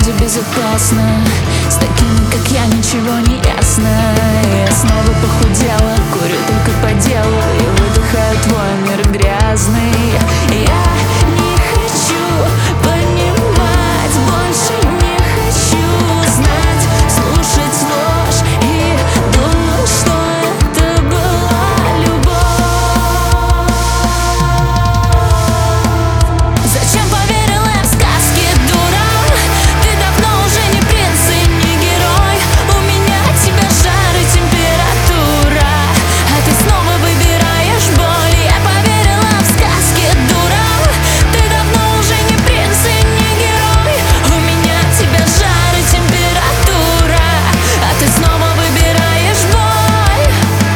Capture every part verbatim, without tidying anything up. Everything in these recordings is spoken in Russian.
вроде безопасно. С такими, как я, ничего не ясно. Я снова похудела, курю только по делу и выдыхаю твой мир грязный. Я не хочу понимать, больше не хочу знать, слушать ложь и думать, что это была любовь. Зачем поверила я в сказки, дура? Ты давно уже не принц и не герой. У меня от тебя жар и температура, а ты снова выбираешь боль. Я поверила в сказки, дура. Ты давно уже не принц и не герой. У меня от тебя жар и температура, а ты снова выбираешь боль.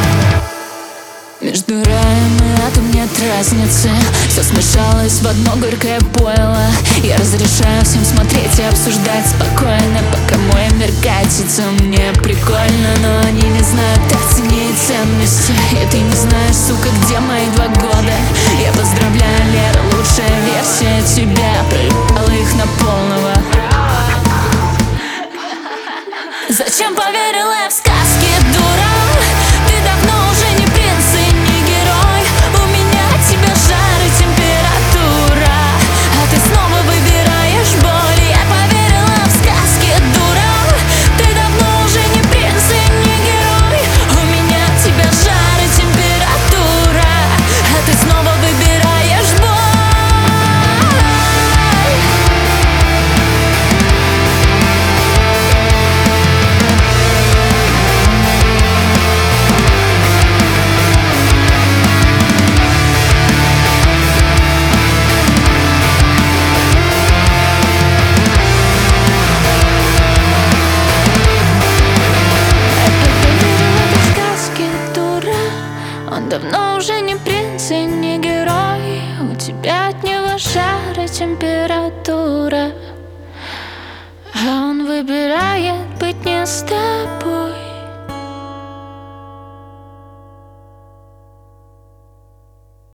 Между раем и адом нет разницы. Все смешалось в одно горькое пойло. Я разрешаю всем смотреть и обсуждать спокойно, пока мой мир катится. Мне прикольно, но они не знают цены и ценности. И ты не знаешь, сука, где мои два года. Я поздравляю, Лера, лучшая версия тебя. Проебала их на полного. Зачем поверила я в сказки, дура? Ты давно уже не принц и не герой. У меня от тебя жар и температура, а ты снова выбираешь боль. Я поверила в сказки, дура. Ты давно уже не принц и не герой. У меня от тебя жар и температура, а ты снова выбираешь боль. Он давно уже не принц и не герой. У тебя от него жар и температура, а он выбирает быть не с тобой.